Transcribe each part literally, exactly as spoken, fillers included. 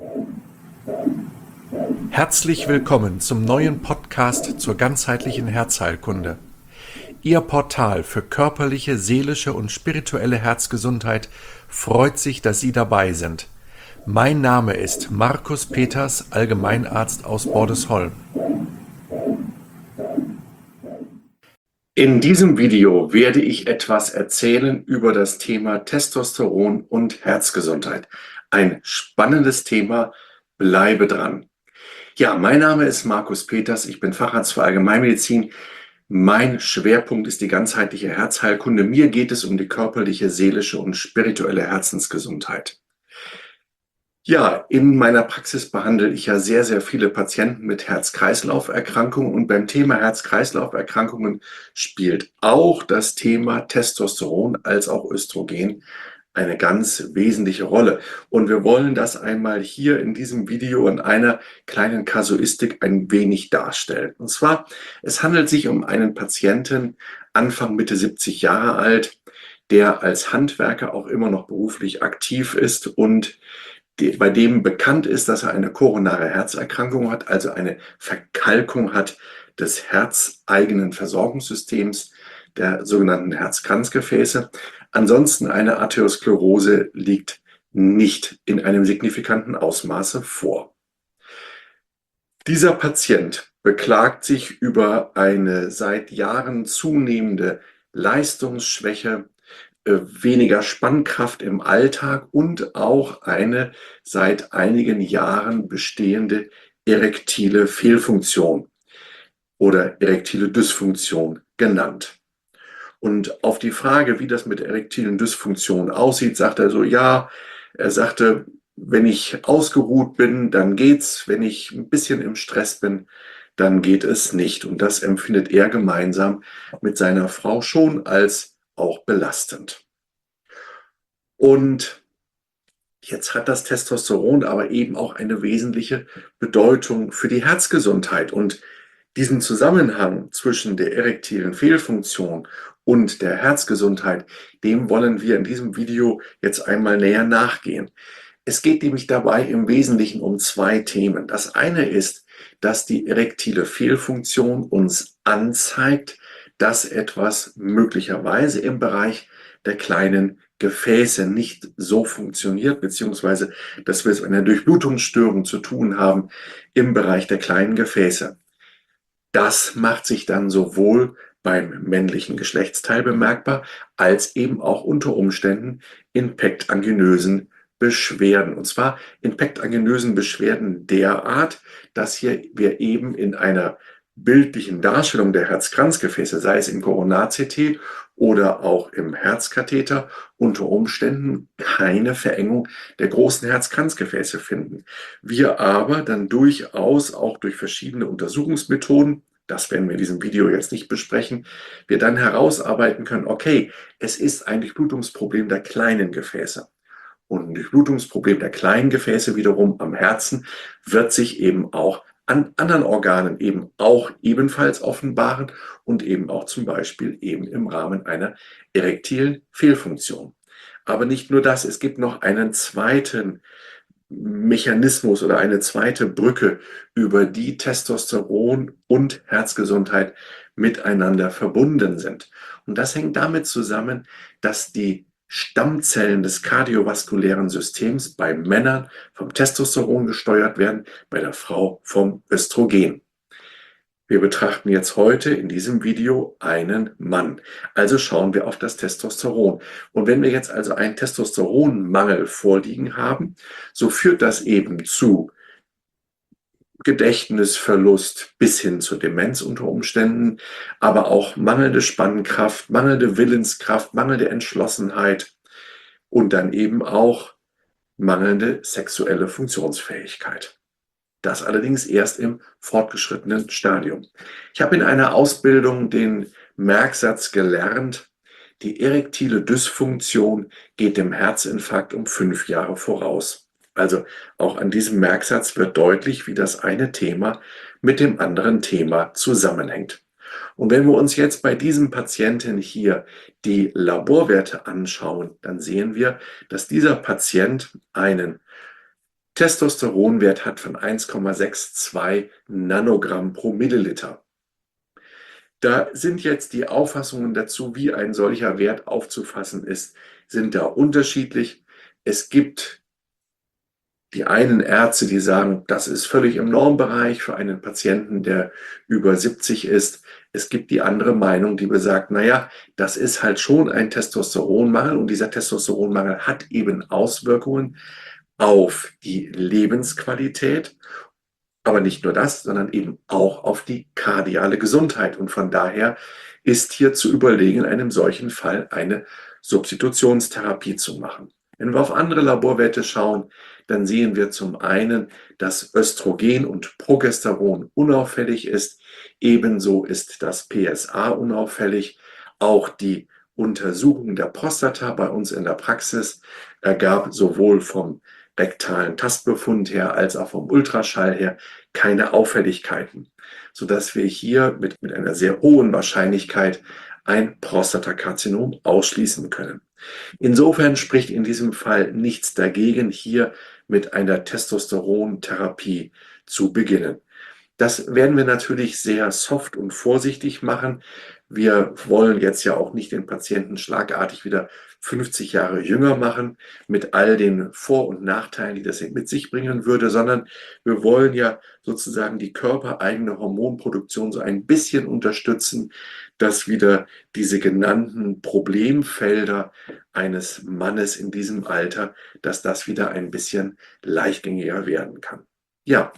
Herzlich willkommen zum neuen Podcast zur ganzheitlichen Herzheilkunde. Ihr Portal für körperliche, seelische und spirituelle Herzgesundheit freut sich, dass Sie dabei sind. Mein Name ist Markus Peters, Allgemeinarzt aus Bordesholm. In diesem Video werde ich etwas erzählen über das Thema Testosteron und Herzgesundheit. Ein spannendes Thema, bleibe dran. Ja, mein Name ist Markus Peters, ich bin Facharzt für Allgemeinmedizin. Mein Schwerpunkt ist die ganzheitliche Herzheilkunde. Mir geht es um die körperliche, seelische und spirituelle Herzensgesundheit. Ja, in meiner Praxis behandle ich ja sehr, sehr viele Patienten mit Herz-Kreislauf-Erkrankungen und beim Thema Herz-Kreislauf-Erkrankungen spielt auch das Thema Testosteron als auch Östrogen eine ganz wesentliche Rolle. Und wir wollen das einmal hier in diesem Video in einer kleinen Kasuistik ein wenig darstellen. Und zwar, es handelt sich um einen Patienten, Anfang Mitte siebzig Jahre alt, der als Handwerker auch immer noch beruflich aktiv ist und die, bei dem bekannt ist, dass er eine koronare Herzerkrankung hat, also eine Verkalkung hat des herzeigenen Versorgungssystems, der sogenannten Herzkranzgefäße. Ansonsten eine Arteriosklerose liegt nicht in einem signifikanten Ausmaße vor. Dieser Patient beklagt sich über eine seit Jahren zunehmende Leistungsschwäche, weniger Spannkraft im Alltag und auch eine seit einigen Jahren bestehende erektile Fehlfunktion oder erektile Dysfunktion genannt. Und auf die Frage, wie das mit der erektilen Dysfunktion aussieht, sagt er so, ja, er sagte, wenn ich ausgeruht bin, dann geht's, wenn ich ein bisschen im Stress bin, dann geht es nicht. Und das empfindet er gemeinsam mit seiner Frau schon als auch belastend. Und jetzt hat das Testosteron aber eben auch eine wesentliche Bedeutung für die Herzgesundheit. Und diesen Zusammenhang zwischen der erektilen Fehlfunktion und der Herzgesundheit, dem wollen wir in diesem Video jetzt einmal näher nachgehen. Es geht nämlich dabei im Wesentlichen um zwei Themen. Das eine ist, dass die erektile Fehlfunktion uns anzeigt, dass etwas möglicherweise im Bereich der kleinen Gefäße nicht so funktioniert, beziehungsweise dass wir es mit einer Durchblutungsstörung zu tun haben im Bereich der kleinen Gefäße. Das macht sich dann sowohl beim männlichen Geschlechtsteil bemerkbar, als eben auch unter Umständen in pektanginösen Beschwerden. Und zwar in pektanginösen Beschwerden derart, dass hier wir eben in einer bildlichen Darstellung der Herzkranzgefäße, sei es im Koronar-C T oder auch im Herzkatheter, unter Umständen keine Verengung der großen Herzkranzgefäße finden. Wir aber dann durchaus auch durch verschiedene Untersuchungsmethoden, das werden wir in diesem Video jetzt nicht besprechen, wir dann herausarbeiten können, okay, es ist ein Durchblutungsproblem der kleinen Gefäße. Und ein Durchblutungsproblem der kleinen Gefäße wiederum am Herzen wird sich eben auch an anderen Organen eben auch ebenfalls offenbaren und eben auch zum Beispiel eben im Rahmen einer erektilen Fehlfunktion. Aber nicht nur das, es gibt noch einen zweiten Mechanismus oder eine zweite Brücke, über die Testosteron und Herzgesundheit miteinander verbunden sind. Und das hängt damit zusammen, dass die Stammzellen des kardiovaskulären Systems bei Männern vom Testosteron gesteuert werden, bei der Frau vom Östrogen. Wir betrachten jetzt heute in diesem Video einen Mann. Also schauen wir auf das Testosteron. Und wenn wir jetzt also einen Testosteronmangel vorliegen haben, so führt das eben zu Gedächtnisverlust bis hin zur Demenz unter Umständen, aber auch mangelnde Spannkraft, mangelnde Willenskraft, mangelnde Entschlossenheit und dann eben auch mangelnde sexuelle Funktionsfähigkeit. Das allerdings erst im fortgeschrittenen Stadium. Ich habe in einer Ausbildung den Merksatz gelernt, die erektile Dysfunktion geht dem Herzinfarkt um fünf Jahre voraus. Also auch an diesem Merksatz wird deutlich, wie das eine Thema mit dem anderen Thema zusammenhängt. Und wenn wir uns jetzt bei diesem Patienten hier die Laborwerte anschauen, dann sehen wir, dass dieser Patient einen Testosteronwert hat von eins Komma zweiundsechzig Nanogramm pro Milliliter. Da sind jetzt die Auffassungen dazu, wie ein solcher Wert aufzufassen ist, sind da unterschiedlich. Es gibt die einen Ärzte, die sagen, das ist völlig im Normbereich für einen Patienten, der über siebzig ist. Es gibt die andere Meinung, die besagt, naja, das ist halt schon ein Testosteronmangel und dieser Testosteronmangel hat eben Auswirkungen auf die Lebensqualität, aber nicht nur das, sondern eben auch auf die kardiale Gesundheit. Und von daher ist hier zu überlegen, in einem solchen Fall eine Substitutionstherapie zu machen. Wenn wir auf andere Laborwerte schauen, dann sehen wir zum einen, dass Östrogen und Progesteron unauffällig ist. Ebenso ist das P S A unauffällig. Auch die Untersuchung der Prostata bei uns in der Praxis ergab sowohl vom rektalen Tastbefund her als auch vom Ultraschall her keine Auffälligkeiten, sodass wir hier mit, mit einer sehr hohen Wahrscheinlichkeit ein Prostatakarzinom ausschließen können. Insofern spricht in diesem Fall nichts dagegen, hier mit einer Testosterontherapie zu beginnen. Das werden wir natürlich sehr soft und vorsichtig machen. Wir wollen jetzt ja auch nicht den Patienten schlagartig wieder fünfzig Jahre jünger machen mit all den Vor- und Nachteilen, die das mit sich bringen würde, sondern wir wollen ja sozusagen die körpereigene Hormonproduktion so ein bisschen unterstützen, dass wieder diese genannten Problemfelder eines Mannes in diesem Alter, dass das wieder ein bisschen leichtgängiger werden kann. Ja,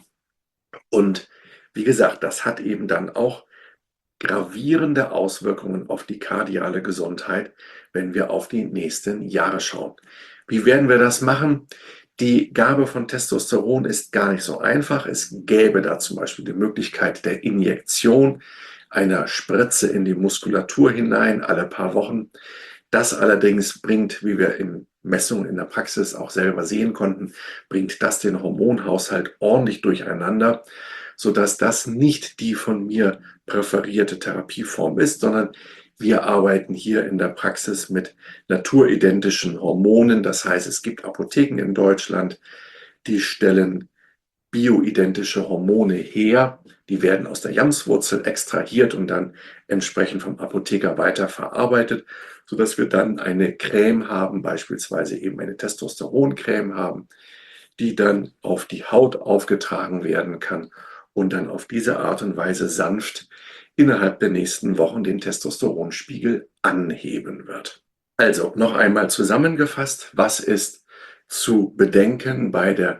und wie gesagt, das hat eben dann auch gravierende Auswirkungen auf die kardiale Gesundheit, wenn wir auf die nächsten Jahre schauen. Wie werden wir das machen? Die Gabe von Testosteron ist gar nicht so einfach. Es gäbe da zum Beispiel die Möglichkeit der Injektion einer Spritze in die Muskulatur hinein alle paar Wochen. Das allerdings bringt, wie wir in Messungen in der Praxis auch selber sehen konnten, bringt das den Hormonhaushalt ordentlich durcheinander, sodass das nicht die von mir präferierte Therapieform ist, sondern wir arbeiten hier in der Praxis mit naturidentischen Hormonen. Das heißt, es gibt Apotheken in Deutschland, die stellen bioidentische Hormone her. Die werden aus der Jamswurzel extrahiert und dann entsprechend vom Apotheker weiterverarbeitet, sodass wir dann eine Creme haben, beispielsweise eben eine Testosteroncreme haben, die dann auf die Haut aufgetragen werden kann und dann auf diese Art und Weise sanft innerhalb der nächsten Wochen den Testosteronspiegel anheben wird. Also noch einmal zusammengefasst, was ist zu bedenken bei der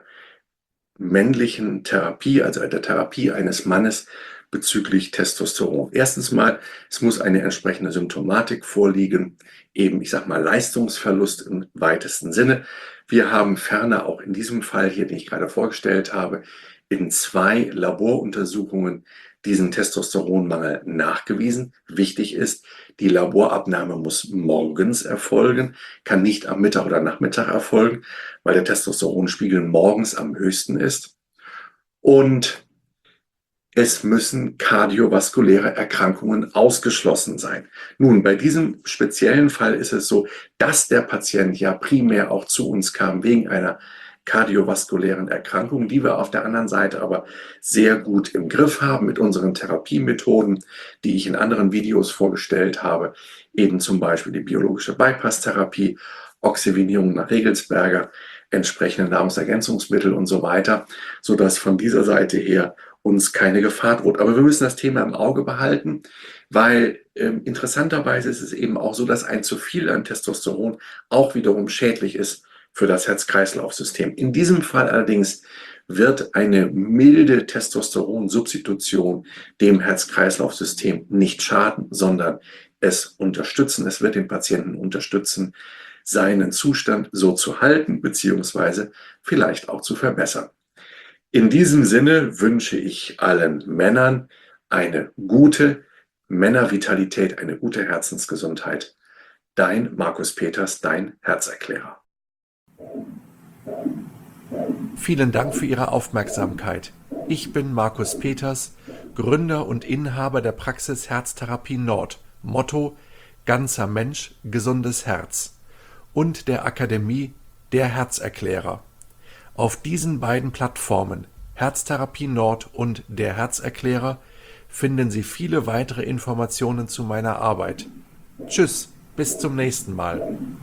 männlichen Therapie, also der Therapie eines Mannes bezüglich Testosteron? Erstens mal, es muss eine entsprechende Symptomatik vorliegen, eben, ich sag mal, Leistungsverlust im weitesten Sinne. Wir haben ferner auch in diesem Fall hier, den ich gerade vorgestellt habe, in zwei Laboruntersuchungen diesen Testosteronmangel nachgewiesen. Wichtig ist, die Laborabnahme muss morgens erfolgen, kann nicht am Mittag oder Nachmittag erfolgen, weil der Testosteronspiegel morgens am höchsten ist. Und es müssen kardiovaskuläre Erkrankungen ausgeschlossen sein. Nun, bei diesem speziellen Fall ist es so, dass der Patient ja primär auch zu uns kam wegen einer kardiovaskulären Erkrankungen, die wir auf der anderen Seite aber sehr gut im Griff haben mit unseren Therapiemethoden, die ich in anderen Videos vorgestellt habe, eben zum Beispiel die biologische Bypass-Therapie, Oxygenierung nach Regelsberger, entsprechende Nahrungsergänzungsmittel und so weiter, sodass von dieser Seite her uns keine Gefahr droht. Aber wir müssen das Thema im Auge behalten, weil äh, interessanterweise ist es eben auch so, dass ein zu viel an Testosteron auch wiederum schädlich ist für das Herz-Kreislauf-System. In diesem Fall allerdings wird eine milde Testosteronsubstitution dem Herz-Kreislauf-System nicht schaden, sondern es unterstützen. Es wird den Patienten unterstützen, seinen Zustand so zu halten, beziehungsweise vielleicht auch zu verbessern. In diesem Sinne wünsche ich allen Männern eine gute Männervitalität, eine gute Herzensgesundheit. Dein Markus Peters, dein Herzerklärer. Vielen Dank für Ihre Aufmerksamkeit. Ich bin Markus Peters, Gründer und Inhaber der Praxis Herztherapie Nord, Motto Ganzer Mensch, gesundes Herz und der Akademie Der Herzerklärer. Auf diesen beiden Plattformen, Herztherapie Nord und der Herzerklärer, finden Sie viele weitere Informationen zu meiner Arbeit. Tschüss, bis zum nächsten Mal.